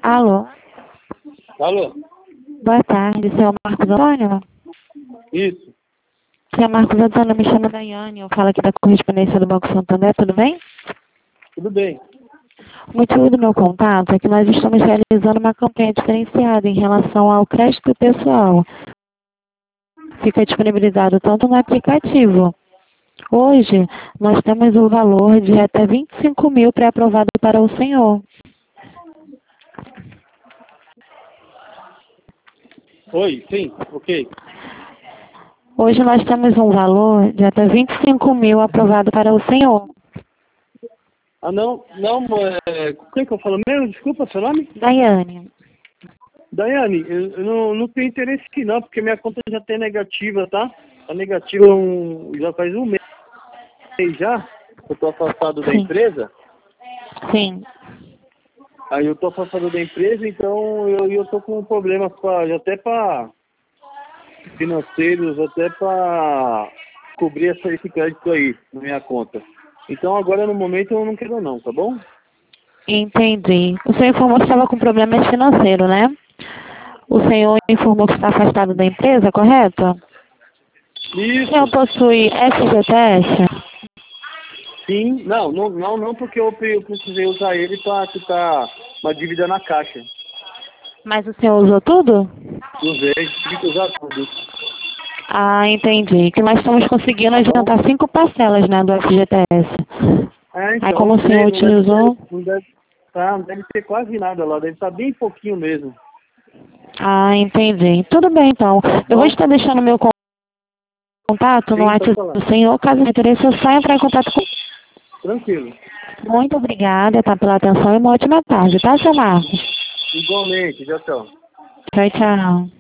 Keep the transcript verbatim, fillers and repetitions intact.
Alô? Alô? Boa tarde, senhor Marcos Antônio? Isso. Senhor Marcos Antônio, me chamo Daiane, eu falo aqui da correspondência do Banco Santander, tudo bem? Tudo bem. O motivo do meu contato é que nós estamos realizando uma campanha diferenciada em relação ao crédito pessoal. Fica disponibilizado tanto no aplicativo. Hoje, nós temos o valor de até vinte e cinco mil pré-aprovado para o senhor. Oi, sim, ok. Hoje nós temos um valor de até vinte e cinco mil aprovado para o senhor. Ah, não, não, é, quem que eu falo mesmo? Desculpa, seu nome? Daiane. Daiane, eu, eu não, não tenho interesse aqui não, porque minha conta já tem negativa, tá? Tá negativa um, já faz um mês já, eu tô afastado da Sim. empresa. Sim. Aí eu tô afastado da empresa, então eu, eu tô com problemas pra, até para financeiros, até para cobrir essa, esse crédito aí na minha conta. Então agora no momento eu não quero não, tá bom? Entendi. O senhor informou que estava com problemas financeiros, né? O senhor informou que está afastado da empresa, correto? O Isso. senhor possui F G T S? Sim, não, não, não, não porque eu, eu precisei usar ele para quitar uma dívida na caixa. Mas o senhor usou tudo? Usei, tive que usar tudo. Ah, entendi. Que nós estamos conseguindo adiantar cinco parcelas, né, do F G T S. É, Aí então, como o ok, senhor não deve utilizou... ter, não deve, tá, não deve ter quase nada lá, deve estar bem pouquinho mesmo. Ah, entendi. Tudo bem, então. Tá Eu vou bom? estar deixando meu contato no Sim, pode WhatsApp falar. do senhor. Caso me interesse, é só entrar em contato com... Tranquilo. Muito obrigada, tá, pela atenção e uma ótima tarde, tá, seu Marcos? Igualmente, já tchau. Tchau, tchau.